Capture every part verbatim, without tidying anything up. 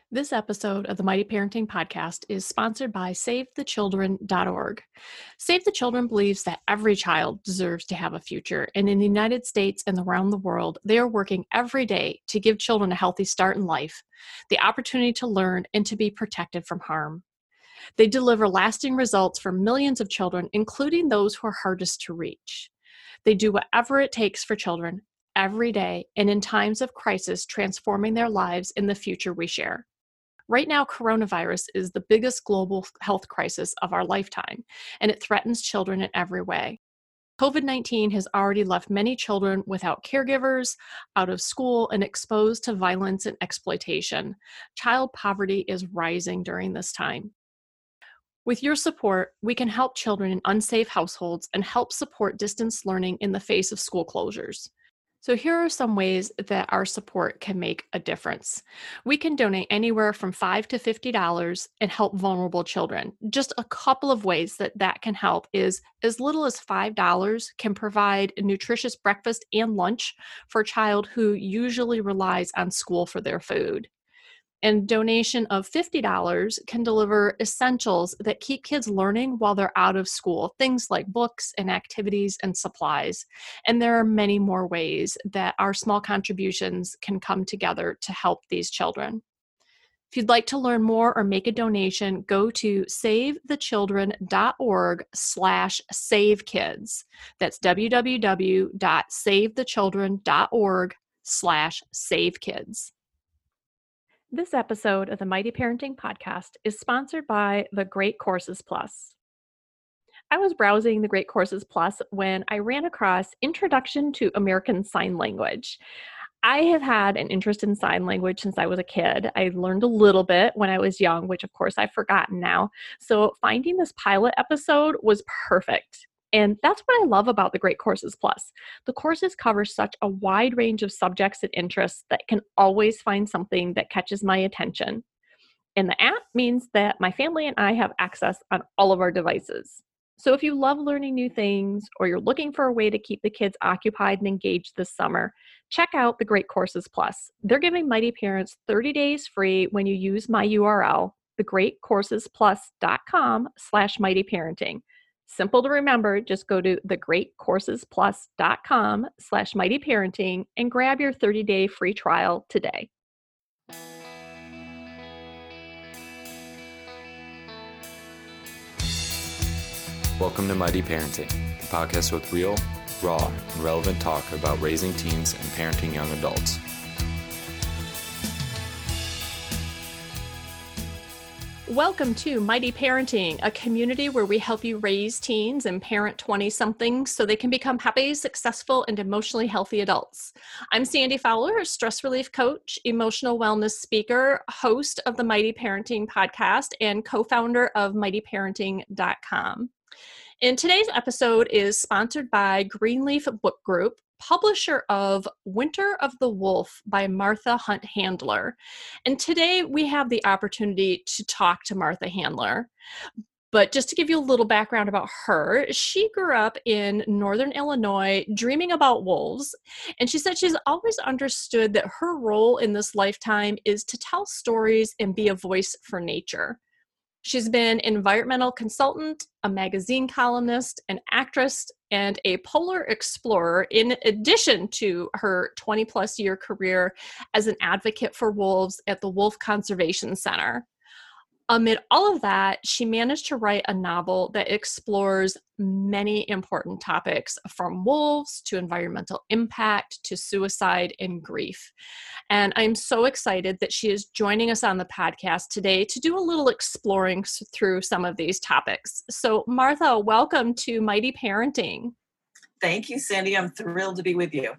This episode of the Mighty Parenting Podcast is sponsored by save the children dot org. Save the Children believes that every child deserves to have a future, and in the United States and around the world, they are working every day to give children a healthy start in life, the opportunity to learn, and to be protected from harm. They deliver lasting results for millions of children, including those who are hardest to reach. They do whatever it takes for children every day, and in times of crisis, transforming their lives in the future we share. Right now, coronavirus is the biggest global health crisis of our lifetime, and it threatens children in every way. COVID nineteen has already left many children without caregivers, out of school, and exposed to violence and exploitation. Child poverty is rising during this time. With your support, we can help children in unsafe households and help support distance learning in the face of school closures. So here are some ways that our support can make a difference. We can donate anywhere from five dollars to fifty dollars and help vulnerable children. Just a couple of ways that that can help is as little as five dollars can provide a nutritious breakfast and lunch for a child who usually relies on school for their food. And donation of fifty dollars can deliver essentials that keep kids learning while they're out of school, things like books and activities and supplies. And there are many more ways that our small contributions can come together to help these children. If you'd like to learn more or make a donation, go to save the children dot org slash save kids. That's w w w dot save the children dot org slash save kids. This episode of the Mighty Parenting Podcast is sponsored by the Great Courses Plus. I was browsing the Great Courses Plus when I ran across Introduction to American Sign Language. I have had an interest in sign language since I was a kid. I learned a little bit when I was young, which of course I've forgotten now. So finding this pilot episode was perfect. And that's what I love about the Great Courses Plus. The courses cover such a wide range of subjects and interests that I can always find something that catches my attention. And the app means that my family and I have access on all of our devices. So if you love learning new things or you're looking for a way to keep the kids occupied and engaged this summer, check out the Great Courses Plus. They're giving Mighty Parents thirty days free when you use my U R L, the great courses plus dot com slash mighty parenting. Simple to remember, just go to the great courses plus dot com slash mighty parenting and grab your thirty-day free trial today. Welcome to Mighty Parenting, the podcast with real, raw, and relevant talk about raising teens and parenting young adults. Welcome to Mighty Parenting, a community where we help you raise teens and parent twenty-somethings so they can become happy, successful, and emotionally healthy adults. I'm Sandy Fowler, a stress relief coach, emotional wellness speaker, host of the Mighty Parenting Podcast, and co-founder of mighty parenting dot com. And today's episode is sponsored by Greenleaf Book Group, publisher of Winter of the Wolf by Martha Hunt Handler. And today we have the opportunity to talk to Martha Handler. But just to give you a little background about her, she grew up in Northern Illinois dreaming about wolves. And she said she's always understood that her role in this lifetime is to tell stories and be a voice for nature. She's been an environmental consultant, a magazine columnist, an actress, and a polar explorer, in addition to her twenty plus year career as an advocate for wolves at the Wolf Conservation Center. Amid all of that, she managed to write a novel that explores many important topics, from wolves to environmental impact to suicide and grief. And I'm so excited that she is joining us on the podcast today to do a little exploring through some of these topics. So Martha, welcome to Mighty Parenting. Thank you, Sandy. I'm thrilled to be with you.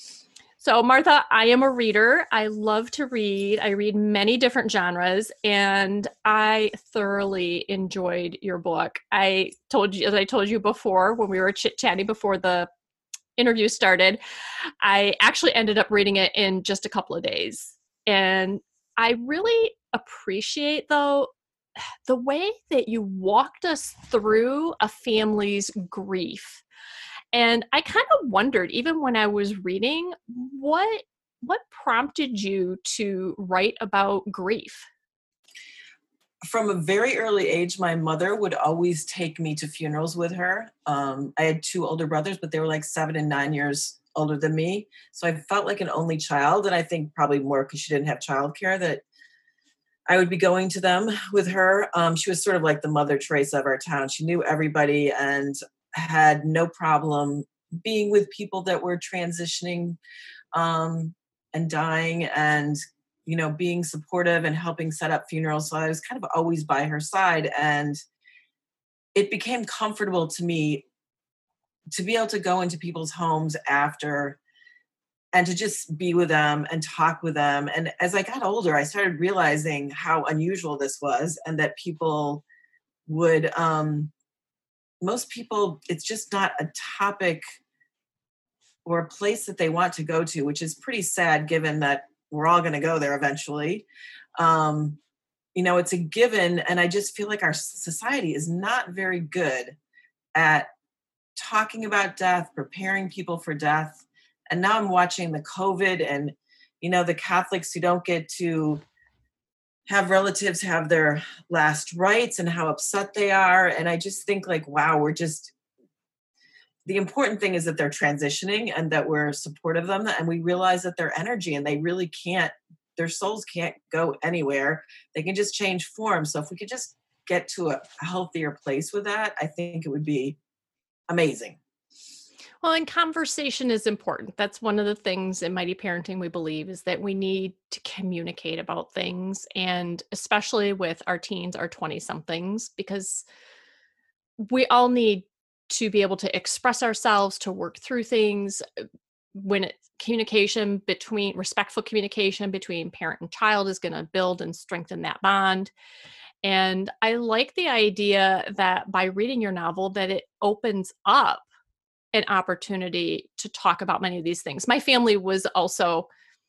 So Martha, I am a reader. I love to read. I read many different genres, and I thoroughly enjoyed your book. I told you, as I told you before, when we were chit-chatting before the interview started, I actually ended up reading it in just a couple of days. And I really appreciate, though, the way that you walked us through a family's grief. And I kind of wondered, even when I was reading, what what prompted you to write about grief? from a very early age, my mother would always take me to funerals with her. Um, I had two older brothers, but they were like seven and nine years older than me. So I felt like an only child. And I think probably more because she didn't have childcare that I would be going to them with her. Um, she was sort of like the Mother Teresa of our town. She knew everybody and had no problem being with people that were transitioning um, and dying and, you know, being supportive and helping set up funerals. So I was kind of always by her side. And it became comfortable to me to be able to go into people's homes after and to just be with them and talk with them. And as I got older, I started realizing how unusual this was and that people would, um, most people, it's just not a topic or a place that they want to go to, which is pretty sad given that we're all going to go there eventually. Um, you know, it's a given. And I just feel like our society is not very good at talking about death, preparing people for death. And now I'm watching the COVID and, you know, the Catholics who don't get to have relatives have their last rites and how upset they are. And I just think like, wow, we're just, the important thing is that they're transitioning and that we're supportive of them. And we realize that their energy and they really can't, their souls can't go anywhere. They can just change form. So if we could just get to a healthier place with that, I think it would be amazing. Well, and conversation is important. That's one of the things in Mighty Parenting we believe is that we need to communicate about things, and especially with our teens, our twenty-somethings, because we all need to be able to express ourselves, to work through things. When it, communication between, respectful communication between parent and child is going to build and strengthen that bond. And I like the idea that by reading your novel, that it opens up an opportunity to talk about many of these things. My family was also,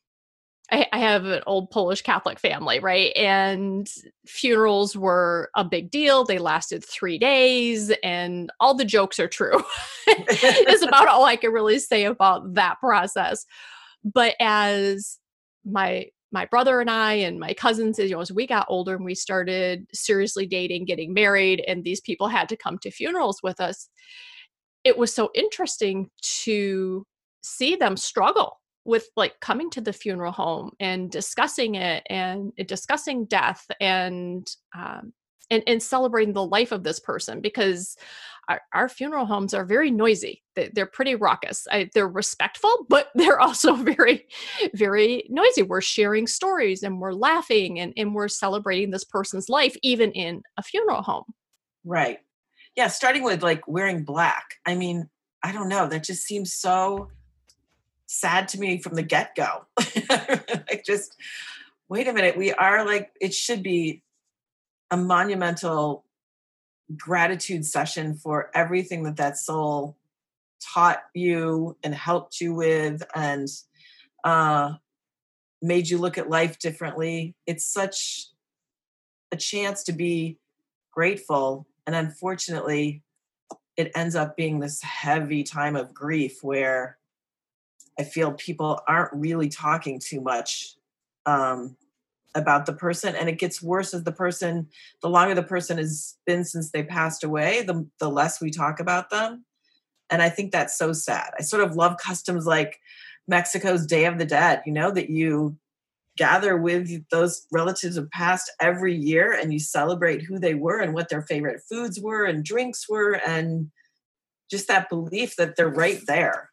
I, I have an old Polish Catholic family, right? And funerals were a big deal. They lasted three days and all the jokes are true. It's about all I can really say about that process. But as my my brother and I and my cousins, you know, as we got older and we started seriously dating, getting married, and these people had to come to funerals with us, it was so interesting to see them struggle with like coming to the funeral home and discussing it and discussing death and um, and, and celebrating the life of this person, because our, our funeral homes are very noisy. They, they're pretty raucous. I, they're respectful, but they're also very, very noisy. We're sharing stories and we're laughing and, and we're celebrating this person's life, even in a funeral home. Right. Yeah, starting with like wearing black. I mean, I don't know. That just seems so sad to me from the get-go. Like just, wait a minute. We are like, it should be a monumental gratitude session for everything that that soul taught you and helped you with and uh, made you look at life differently. It's such a chance to be grateful. And unfortunately, it ends up being this heavy time of grief where I feel people aren't really talking too much um, about the person. And it gets worse as the person, the longer the person has been since they passed away, the, the less we talk about them. And I think that's so sad. I sort of love customs like Mexico's Day of the Dead, you know, that you gather with those relatives of past every year and you celebrate who they were and what their favorite foods were and drinks were, and just that belief that they're right there.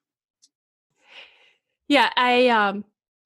Yeah, I um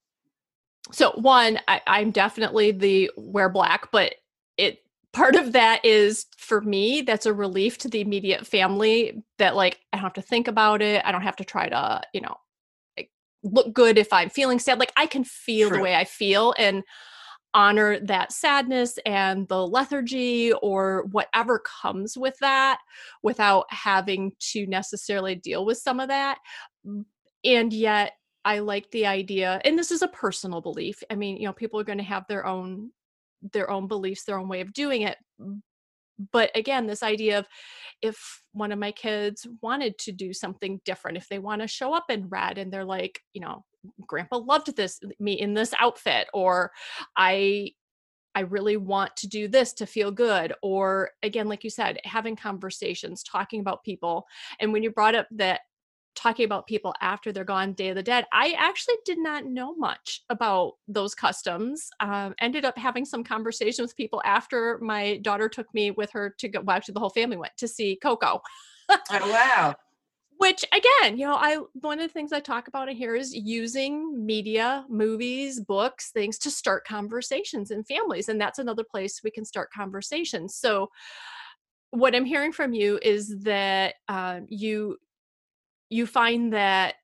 so one, I, I'm definitely the wear black, but it part of that is for me, that's a relief to the immediate family that like I don't have to think about it. I don't have to try to, you know, like, look good if I'm feeling sad. Like I can feel True. the way I feel and honor that sadness and the lethargy or whatever comes with that without having to necessarily deal with some of that. And yet I like the idea, and this is a personal belief. I mean, you know, people are going to have their own their own beliefs, their own way of doing it. But again, this idea of if one of my kids wanted to do something different, if they want to show up in red and they're like, you know, grandpa loved this me in this outfit, or I I really want to do this to feel good. Or again, like you said, having conversations, talking about people. And when you brought up that talking about people after they're gone, Day of the Dead, I actually did not know much about those customs. Um, ended up having some conversations with people after my daughter took me with her to go, well, actually the whole family went to see Coco. Oh, wow. Which again, you know, I one of the things I talk about in here is using media, movies, books, things to start conversations in families. And that's another place we can start conversations. So what I'm hearing from you is that um, you you find that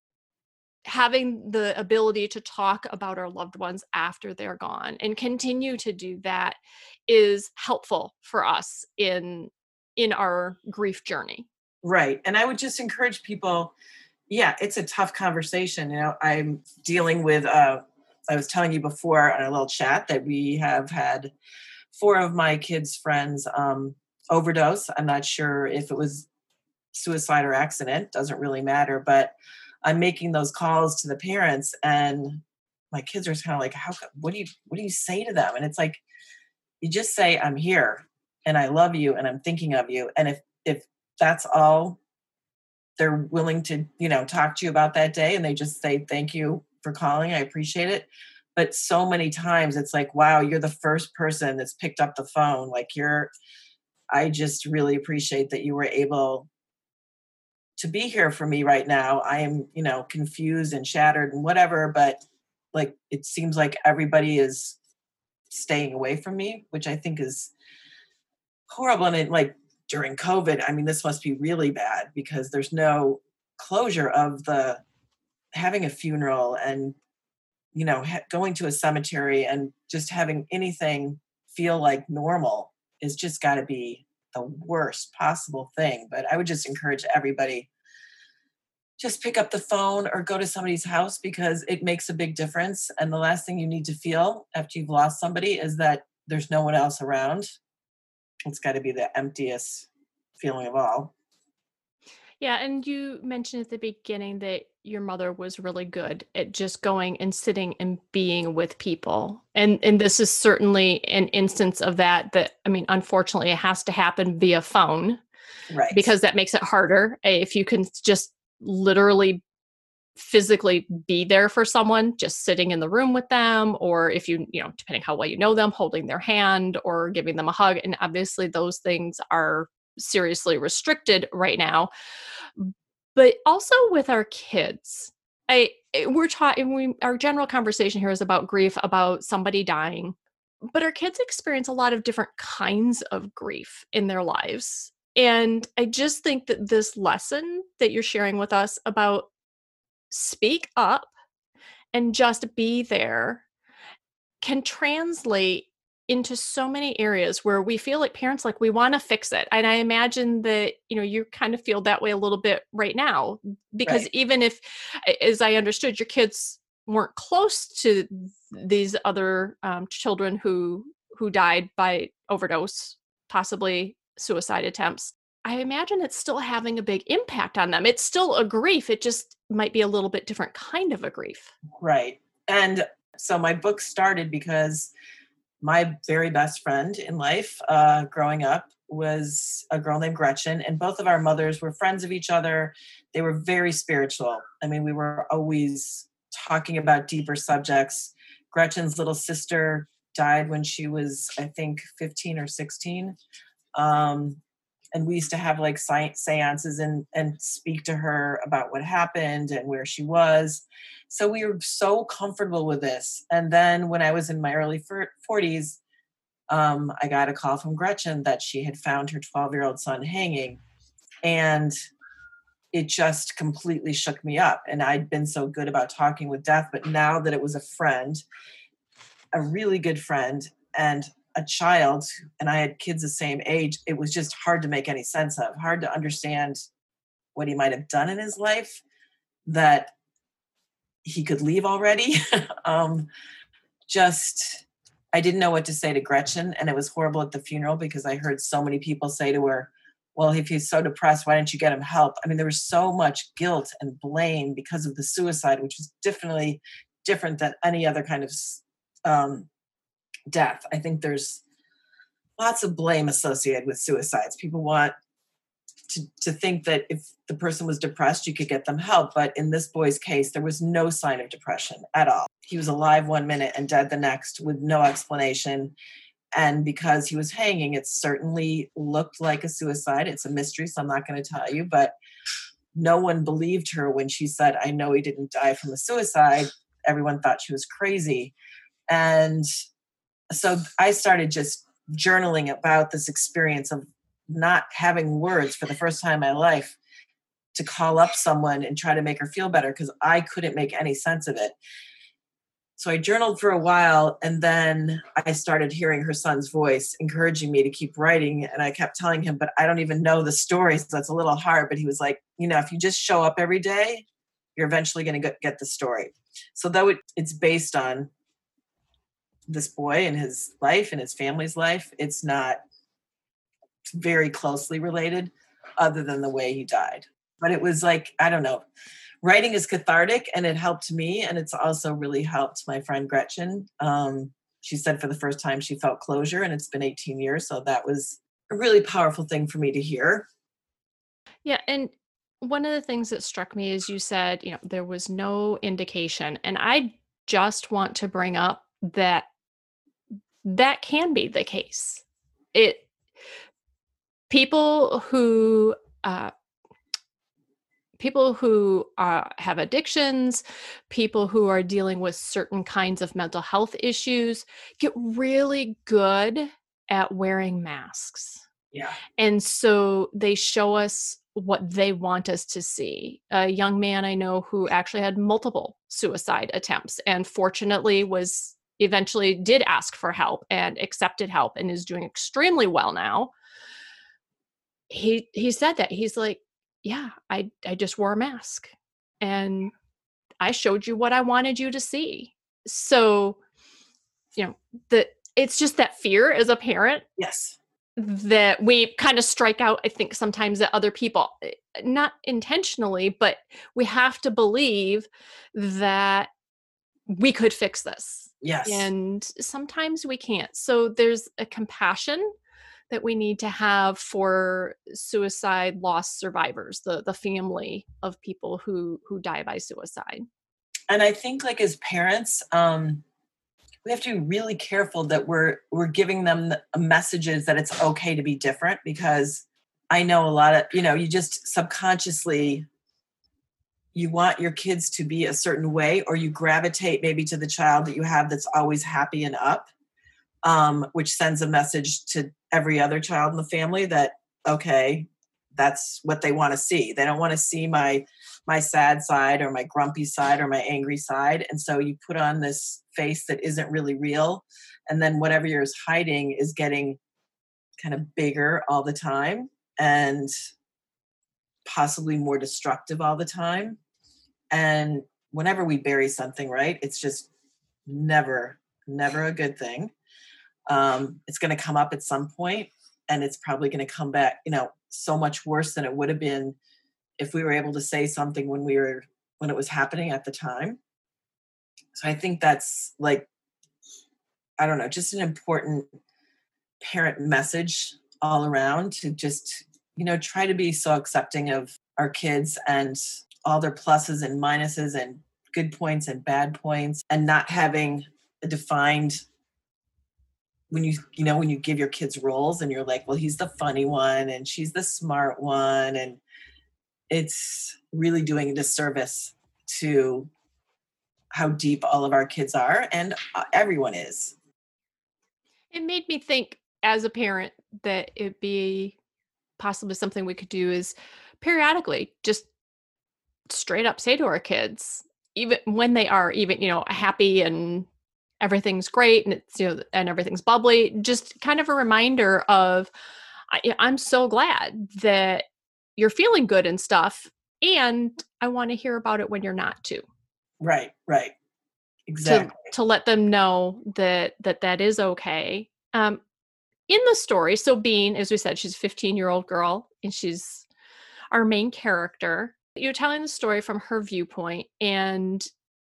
having the ability to talk about our loved ones after they're gone and continue to do that is helpful for us in in our grief journey. Right. And I would just encourage people, yeah, it's a tough conversation. You know, I'm dealing with, uh, I was telling you before on a little chat that we have had four of my kids' friends um, overdose. I'm not sure if it was suicide or accident, doesn't really matter, but I'm making those calls to the parents and my kids are kind of like, how, what do you, what do you say to them? And it's like, you just say, I'm here and I love you and I'm thinking of you. And if, if that's all they're willing to, you know, talk to you about that day and they just say, thank you for calling. I appreciate it. But so many times it's like, wow, you're the first person that's picked up the phone. Like you're, I just really appreciate that you were able to be here for me right now. I am, you know, confused and shattered and whatever, but like, it seems like everybody is staying away from me, which I think is horrible. And it, like during COVID, I mean, this must be really bad because there's no closure of the having a funeral and, you know, ha- going to a cemetery and just having anything feel like normal is just got to be the worst possible thing. But I would just encourage everybody, just pick up the phone or go to somebody's house because it makes a big difference. And the last thing you need to feel after you've lost somebody is that there's no one else around. It's got to be the emptiest feeling of all. Yeah, and you mentioned at the beginning that your mother was really good at just going and sitting and being with people. And and this is certainly an instance of that that I mean, unfortunately it has to happen via phone. Right. Because that makes it harder. If you can just literally physically be there for someone, just sitting in the room with them, or if you, you know, depending how well you know them, holding their hand or giving them a hug. And obviously those things are seriously restricted right now. But also with our kids, I we're talking we our general conversation here is about grief, about somebody dying. But our kids experience a lot of different kinds of grief in their lives. And I just think that this lesson that you're sharing with us about speak up and just be there can translate into so many areas where we feel like parents, like we want to fix it. And I imagine that, you know, you kind of feel that way a little bit right now, because Right. even if, as I understood, your kids weren't close to these other um, children who, who died by overdose, possibly suicide attempts, I imagine it's still having a big impact on them. It's still a grief. It just might be a little bit different kind of a grief. Right. And so my book started because my very best friend in life uh, growing up was a girl named Gretchen, and both of our mothers were friends of each other. They were very spiritual. I mean, we were always talking about deeper subjects. Gretchen's little sister died when she was, I think, fifteen or sixteen. Um, and we used to have like science seances and, and speak to her about what happened and where she was. So we were so comfortable with this. And then when I was in my early forties, um, I got a call from Gretchen that she had found her twelve-year-old son hanging. And it just completely shook me up. And I'd been so good about talking with death. But now that it was a friend, a really good friend, and a child, and I had kids the same age, it was just hard to make any sense of, hard to understand what he might have done in his life, that he could leave already. um, just, I didn't know what to say to Gretchen. And it was horrible at the funeral because I heard so many people say to her, well, if he's so depressed, why didn't you get him help? I mean, there was so much guilt and blame because of the suicide, which was definitely different than any other kind of um, death. I think there's lots of blame associated with suicides. People want to, to think that if the person was depressed, you could get them help. But in this boy's case, there was no sign of depression at all. He was alive one minute and dead the next with no explanation. And because he was hanging, it certainly looked like a suicide. It's a mystery, so I'm not going to tell you. But no one believed her when she said, I know he didn't die from a suicide. Everyone thought she was crazy. And so I started just journaling about this experience of not having words for the first time in my life to call up someone and try to make her feel better because I couldn't make any sense of it. So I journaled for a while, and then I started hearing her son's voice encouraging me to keep writing. And I kept telling him, but I don't even know the story, so that's a little hard. But he was like, you know, if you just show up every day, you're eventually going to get the story. So though it, it's based on this boy and his life and his family's life, it's not very closely related other than the way he died. But it was like, I don't know. Writing is cathartic, and it helped me. And it's also really helped my friend Gretchen. Um, she said for the first time she felt closure, and it's been eighteen years. So that was a really powerful thing for me to hear. Yeah. And one of the things that struck me is you said, you know, there was no indication. And I just want to bring up that that can be the case. It people who uh, people who uh, have addictions, people who are dealing with certain kinds of mental health issues get really good at wearing masks. Yeah. And so they show us what they want us to see. A young man I know who actually had multiple suicide attempts and fortunately was eventually did ask for help and accepted help and is doing extremely well now. He he said that. He's like, yeah, I, I just wore a mask and I showed you what I wanted you to see. So, you know, the, it's just that fear as a parent. Yes. That we kind of strike out, I think, sometimes at other people, not intentionally, but we have to believe that we could fix this. Yes. And sometimes we can't. So there's a compassion that we need to have for suicide loss survivors, the the family of people who who die by suicide. And I think, like, as parents, um, we have to be really careful that we're we're giving them the messages that it's okay to be different, because I know a lot of, you know, you just subconsciously you want your kids to be a certain way, or you gravitate maybe to the child that you have that's always happy and up. Um, which sends a message to every other child in the family that, okay, that's what they want to see. They don't want to see my my sad side or my grumpy side or my angry side. And so you put on this face that isn't really real. And then whatever you're hiding is getting kind of bigger all the time and possibly more destructive all the time. And whenever we bury something, right, it's just never, never a good thing. Um, it's going to come up at some point, and it's probably going to come back, you know, so much worse than it would have been if we were able to say something when we were, when it was happening at the time. So I think that's, like, I don't know, just an important parent message all around, to just, you know, try to be so accepting of our kids and all their pluses and minuses and good points and bad points, and not having a defined, when you, you know, when you give your kids roles and you're like, well, he's the funny one and she's the smart one. And it's really doing a disservice to how deep all of our kids are, and everyone is. It made me think as a parent that it'd be possibly something we could do is periodically just straight up say to our kids, even when they are even, you know, happy and everything's great and it's, you know, and everything's bubbly, just kind of a reminder of, I, I'm so glad that you're feeling good and stuff. And I want to hear about it when you're not too. Right, right. Exactly. To, to let them know that, that that is okay. Um, in the story, so Bean, as we said, she's a fifteen year old girl and she's our main character. You're telling the story from her viewpoint, and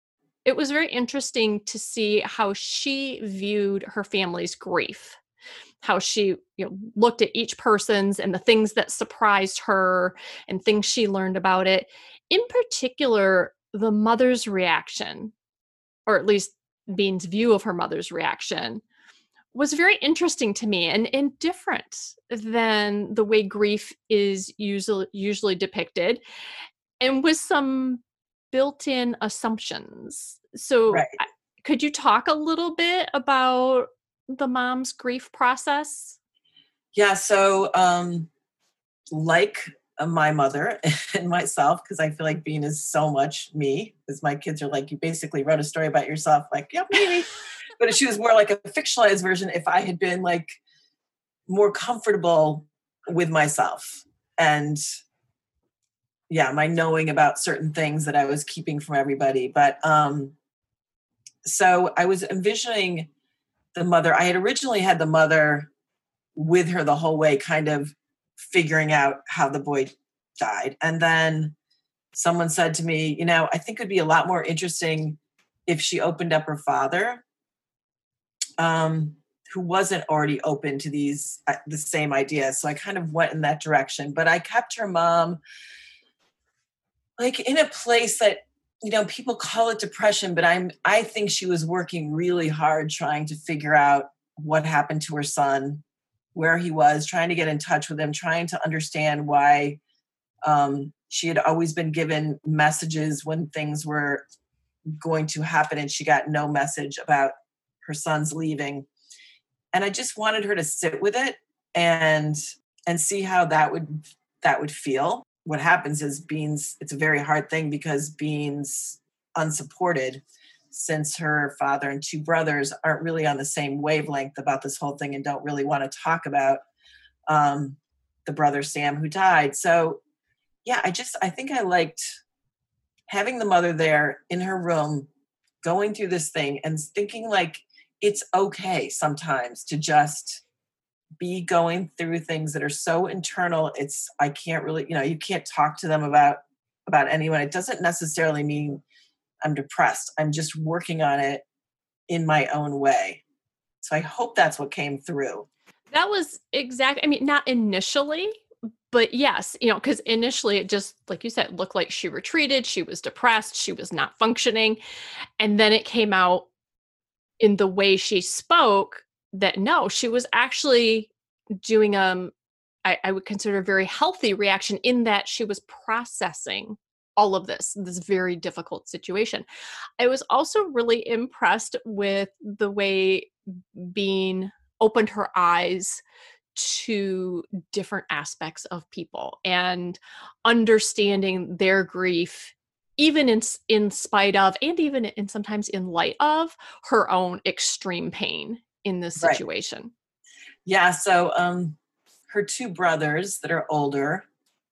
it was very interesting to see how she viewed her family's grief, how she, you know, looked at each person's and the things that surprised her and things she learned about it. In particular, the mother's reaction, or at least Bean's view of her mother's reaction, was very interesting to me and, and different than the way grief is usually usually depicted, and with some built-in assumptions. So Right. I- could you talk a little bit about the mom's grief process? Yeah. So, um, like uh, my mother and myself, because I feel like Bean is so much me, because my kids are like, you basically wrote a story about yourself. Like, yep, maybe. But if she was more like a fictionalized version, if I had been like more comfortable with myself and yeah, my knowing about certain things that I was keeping from everybody. But um, so I was envisioning the mother. I had originally had the mother with her the whole way, kind of figuring out how the boy died. And then someone said to me, you know, I think it'd be a lot more interesting if she opened up her father, um, who wasn't already open to these, uh, the same ideas. So I kind of went in that direction, but I kept her mom like in a place that, you know, people call it depression, but I'm, I think she was working really hard trying to figure out what happened to her son, where he was, trying to get in touch with him, trying to understand why um, she had always been given messages when things were going to happen and she got no message about her son's leaving. And I just wanted her to sit with it and and see how that would that would feel. What happens is Bean's, it's a very hard thing because Bean's unsupported, since her father and two brothers aren't really on the same wavelength about this whole thing and don't really want to talk about um, the brother Sam who died. So yeah, I just, I think I liked having the mother there in her room, going through this thing and thinking like, it's okay sometimes to just be going through things that are so internal. It's, I can't really, you know, you can't talk to them about, about anyone. It doesn't necessarily mean I'm depressed. I'm just working on it in my own way. So I hope that's what came through. That was exact. I mean, not initially, but yes, you know, because initially it just, like you said, looked like she retreated. She was depressed. She was not functioning. And then it came out in the way she spoke that no, she was actually doing, um, I, I would consider a very healthy reaction in that she was processing all of this, this very difficult situation. I was also really impressed with the way Bean opened her eyes to different aspects of people and understanding their grief, even in in spite of, and even in sometimes in light of her own extreme pain in this Right. situation. Yeah. So um, her two brothers that are older,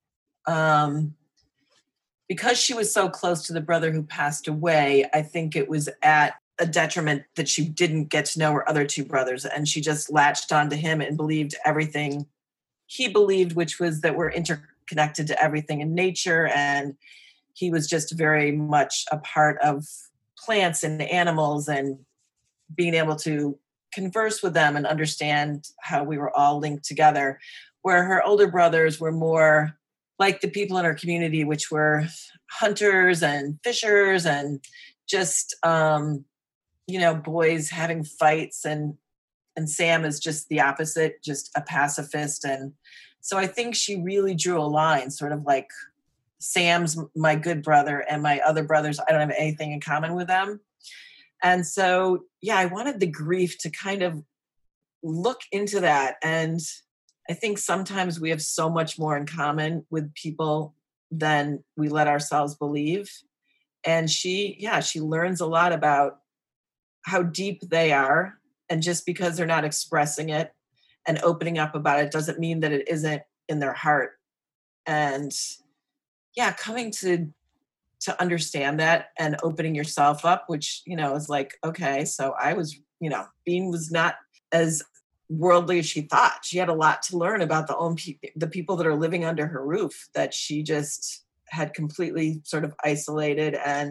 um, because she was so close to the brother who passed away, I think it was at a detriment that she didn't get to know her other two brothers. And she just latched onto him and believed everything he believed, which was that we're interconnected to everything in nature. And he was just very much a part of plants and animals and being able to converse with them and understand how we were all linked together. Where her older brothers were more like the people in our community, which were hunters and fishers and just, um, you know, boys having fights. And, and Sam is just the opposite, just a pacifist. And so I think she really drew a line, sort of like Sam's my good brother and my other brothers, I don't have anything in common with them. And so, yeah, I wanted the grief to kind of look into that. And I think sometimes we have so much more in common with people than we let ourselves believe. And she, yeah, she learns a lot about how deep they are. And just because they're not expressing it and opening up about it doesn't mean that it isn't in their heart. And yeah, coming to to understand that and opening yourself up, which, you know, is like, okay, so I was, you know, Bean was not as worldly as she thought. She had a lot to learn about the own pe- the people that are living under her roof that she just had completely sort of isolated and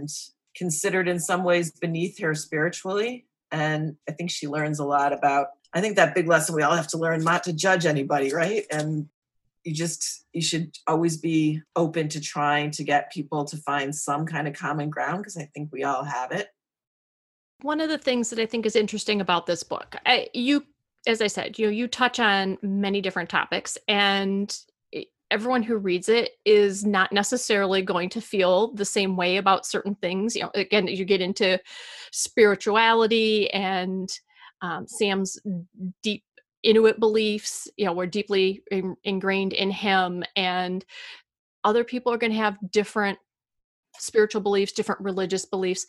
considered in some ways beneath her spiritually. And I think she learns a lot about, I think that big lesson we all have to learn, not to judge anybody, right? And you just, you should always be open to trying to get people to find some kind of common ground, because I think we all have it. One of the things that I think is interesting about this book, I, you, as I said, you you touch on many different topics, and everyone who reads it is not necessarily going to feel the same way about certain things. You know, again, you get into spirituality and um, Sam's deep Inuit beliefs, you know, were deeply in, ingrained in him, and other people are going to have different spiritual beliefs, different religious beliefs.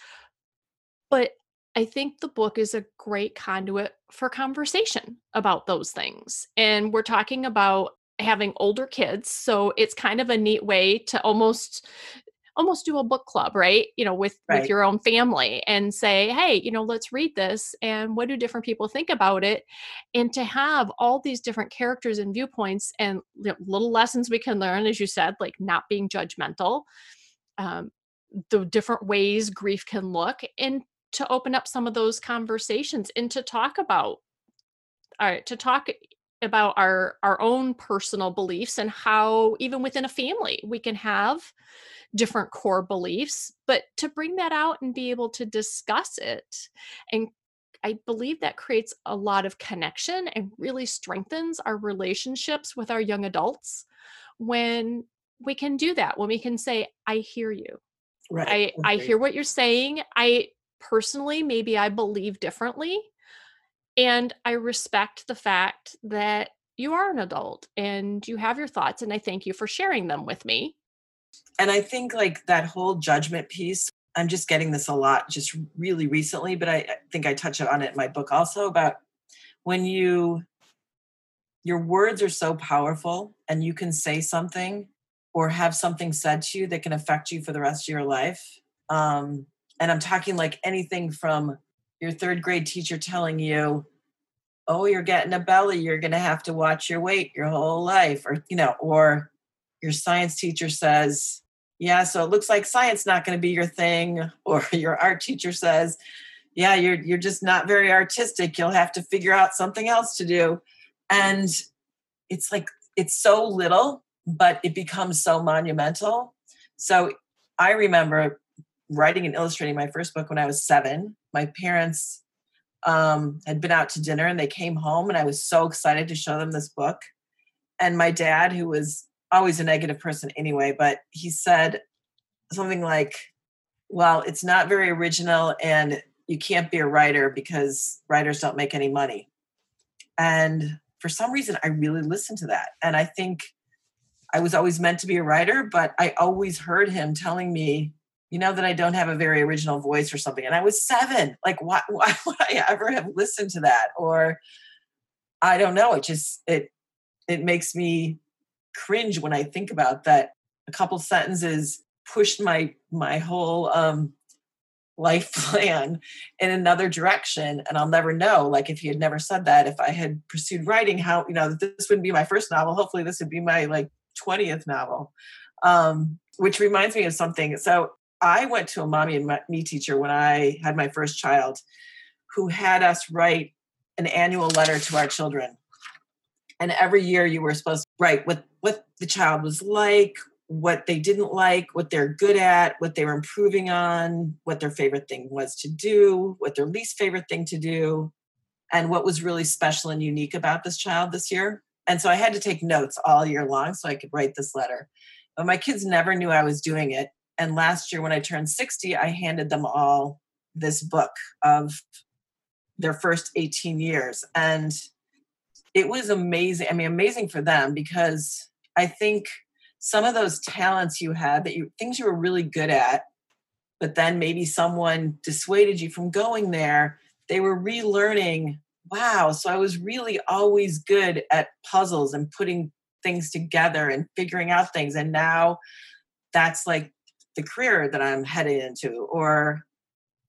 But I think the book is a great conduit for conversation about those things. And we're talking about having older kids, so it's kind of a neat way to almost almost do a book club, right? You know, with Right. with your own family, and say, hey, you know, let's read this, and what do different people think about it? And to have all these different characters and viewpoints, and little lessons we can learn, as you said, like not being judgmental, um, the different ways grief can look, and to open up some of those conversations, and to talk about uh, to talk about our our own personal beliefs, and how even within a family we can have different core beliefs, but to bring that out and be able to discuss it. And I believe that creates a lot of connection and really strengthens our relationships with our young adults when we can do that, when we can say, I hear you. Right. I, I hear what you're saying. I personally, maybe I believe differently. And I respect the fact that you are an adult and you have your thoughts, and I thank you for sharing them with me. And I think like that whole judgment piece, I'm just getting this a lot just really recently, but I, I think I touch on it in my book also, about when you, your words are so powerful and you can say something or have something said to you that can affect you for the rest of your life. Um, and I'm talking like anything from your third grade teacher telling you, oh, you're getting a belly, you're going to have to watch your weight your whole life, or, you know, or your science teacher says, yeah, so it looks like science not going to be your thing. Or your art teacher says, yeah, you're you're just not very artistic. You'll have to figure out something else to do. And it's like, it's so little, but it becomes so monumental. So I remember writing and illustrating my first book when I was seven. My parents um, had been out to dinner and they came home, and I was so excited to show them this book. And my dad, who was always a negative person anyway, but he said something like, well, it's not very original and you can't be a writer because writers don't make any money. And for some reason, I really listened to that. And I think I was always meant to be a writer, but I always heard him telling me, you know, that I don't have a very original voice or something. And I was seven. Like, why, why would I ever have listened to that? Or I don't know. It just, it, it makes me cringe when I think about that. A couple sentences pushed my my whole um, life plan in another direction, and I'll never know. Like, if he had never said that, if I had pursued writing, how, you know, this wouldn't be my first novel. Hopefully, this would be my like twentieth novel. Um, which reminds me of something. So I went to a mommy and me teacher when I had my first child, who had us write an annual letter to our children. And every year you were supposed to write what, what the child was like, what they didn't like, what they're good at, what they were improving on, what their favorite thing was to do, what their least favorite thing to do, and what was really special and unique about this child this year. And so I had to take notes all year long so I could write this letter. But my kids never knew I was doing it. And last year when I turned sixty, I handed them all this book of their first eighteen years. And it was amazing. I mean, amazing for them, because I think some of those talents you had, that you, things you were really good at, but then maybe someone dissuaded you from going there, they were relearning, wow, so I was really always good at puzzles and putting things together and figuring out things. And now that's like the career that I'm headed into. Or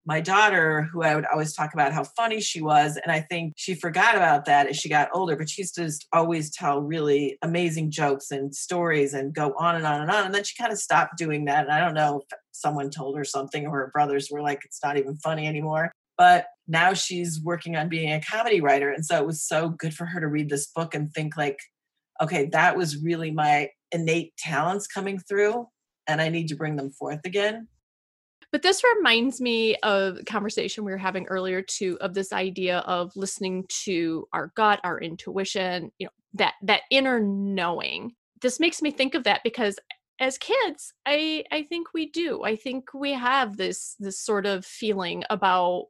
my daughter, who I would always talk about how funny she was. And I think she forgot about that as she got older, but she used to just always tell really amazing jokes and stories and go on and on and on. And then she kind of stopped doing that. And I don't know if someone told her something or her brothers were like, it's not even funny anymore. But now she's working on being a comedy writer. And so it was so good for her to read this book and think like, okay, that was really my innate talents coming through, and I need to bring them forth again. But this reminds me of a conversation we were having earlier too, of this idea of listening to our gut, our intuition, you know, that that inner knowing. This makes me think of that because as kids, I I think we do. I think we have this this sort of feeling about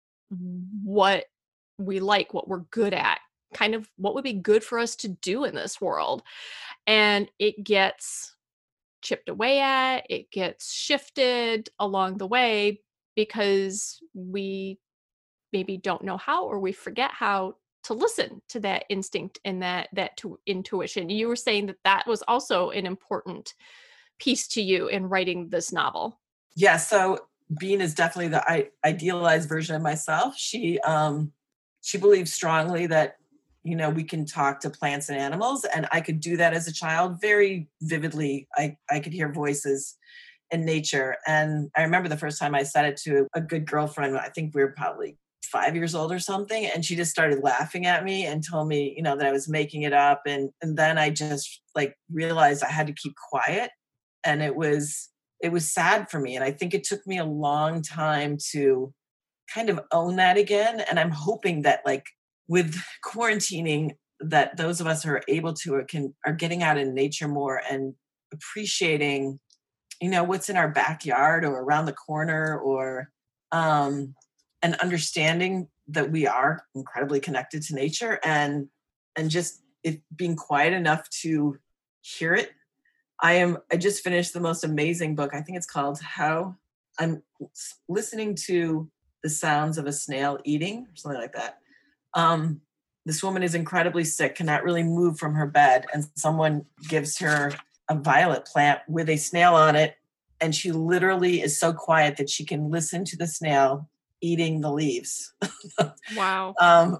what we like, what we're good at, kind of what would be good for us to do in this world. And it gets chipped away at, it gets shifted along the way because we maybe don't know how, or we forget how to listen to that instinct and that that to intuition. You were saying that that was also an important piece to you in writing this novel. Yeah, so Bean is definitely the I- idealized version of myself. She um she believes strongly that, you know, we can talk to plants and animals, and I could do that as a child very vividly. I, I could hear voices in nature. And I remember the first time I said it to a good girlfriend, I think we were probably five years old or something. And she just started laughing at me and told me, you know, that I was making it up. And, and then I just like realized I had to keep quiet. And it was, it was sad for me. And I think it took me a long time to kind of own that again. And I'm hoping that like, with quarantining, that those of us who are able to or can are getting out in nature more and appreciating, you know, what's in our backyard or around the corner, or um, and understanding that we are incredibly connected to nature, and and just it being quiet enough to hear it. I am. I just finished the most amazing book. I think it's called How I'm Listening to the Sounds of a Snail Eating, or something like that. Um, this woman is incredibly sick, cannot really move from her bed, and someone gives her a violet plant with a snail on it, and she literally is so quiet that she can listen to the snail eating the leaves. Wow. um,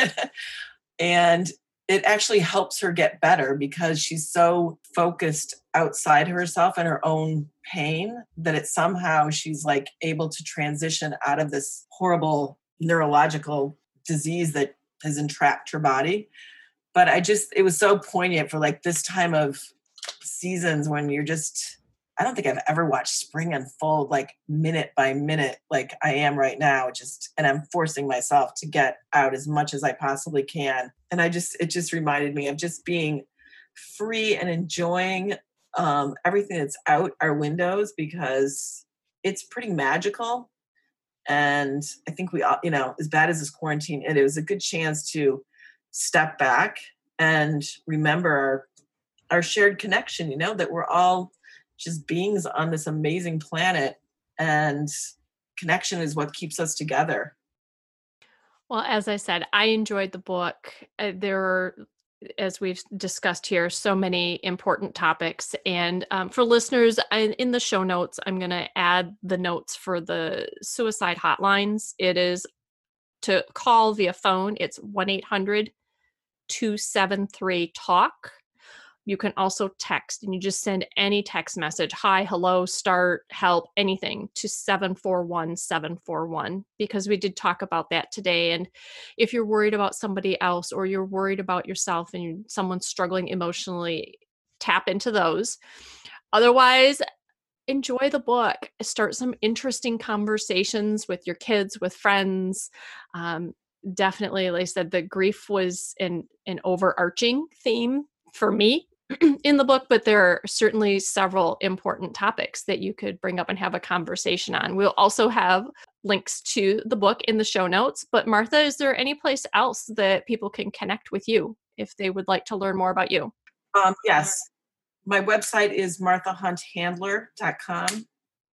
and it actually helps her get better because she's so focused outside herself and her own pain that it somehow she's like able to transition out of this horrible neurological disease that has entrapped her body. But I just, it was so poignant for like this time of seasons when you're just, I don't think I've ever watched spring unfold like minute by minute, like I am right now, just, and I'm forcing myself to get out as much as I possibly can. And I just, it just reminded me of just being free and enjoying um, everything that's out our windows, because it's pretty magical. And I think we all, you know, as bad as this quarantine, it was a good chance to step back and remember our, our shared connection, you know, that we're all just beings on this amazing planet, and connection is what keeps us together. Well, as I said, I enjoyed the book. Uh, there are, as we've discussed here, so many important topics. And um, for listeners, I, in the show notes, I'm going to add the notes for the suicide hotlines. It is to call via phone. It's one eight hundred two seven three talk. You can also text, and you just send any text message, hi, hello, start, help, anything, to seven four one seven four one, because we did talk about that today. And if you're worried about somebody else, or you're worried about yourself and you, someone's struggling emotionally, tap into those. Otherwise, enjoy the book. Start some interesting conversations with your kids, with friends. Um, definitely, like I said, the grief was an, an overarching theme for me in the book, but there are certainly several important topics that you could bring up and have a conversation on. We'll also have links to the book in the show notes. But Martha, is there any place else that people can connect with you if they would like to learn more about you? Um, yes. My website is martha hunt handler dot com.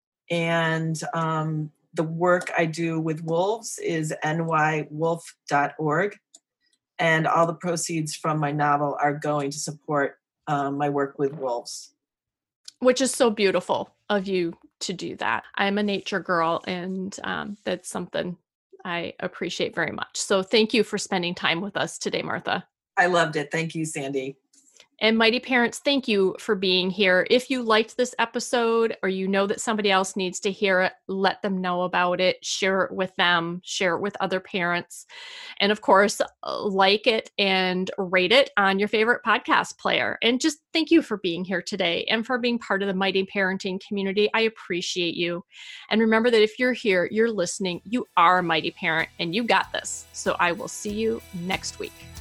And um, the work I do with wolves is n y wolf dot org. And all the proceeds from my novel are going to support um, my work with wolves. Which is so beautiful of you to do that. I'm a nature girl, and um, that's something I appreciate very much. So thank you for spending time with us today, Martha. I loved it. Thank you, Sandy. And Mighty Parents, thank you for being here. If you liked this episode or you know that somebody else needs to hear it, let them know about it, share it with them, share it with other parents. And of course, like it and rate it on your favorite podcast player. And just thank you for being here today and for being part of the Mighty Parenting community. I appreciate you. And remember that if you're here, you're listening, you are a mighty parent and you got this. So I will see you next week.